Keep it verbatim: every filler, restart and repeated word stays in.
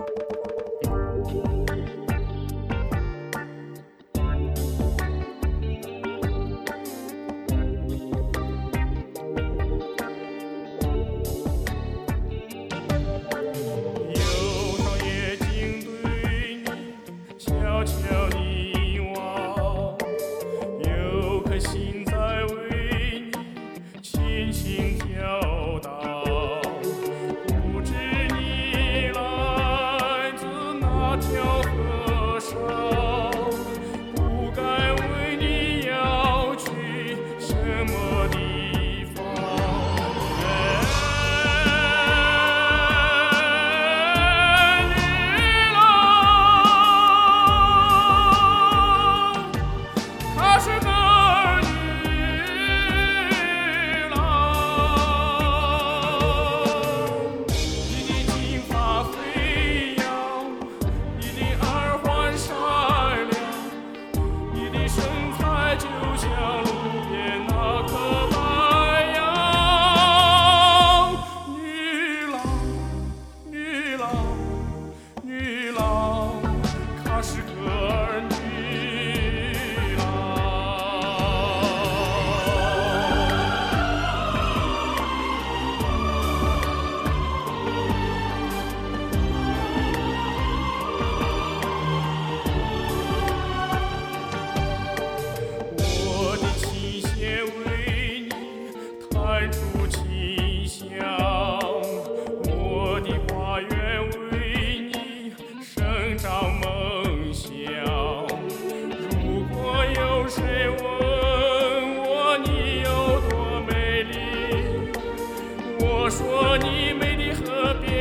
有双眼睛对你悄悄凝望，有颗心在为你轻轻跳荡。不知你来自哪条河上，不该问你要去什么地方。她是个女郎，你的金发飞扬，你的耳环闪亮，你的身材就像路边那棵白杨。女郎，女郎，女郎，她是个女郎。我的琴弦为你弹出清香，我的花园为你生长梦想。如果有谁问我你有多美丽，我说你美得和别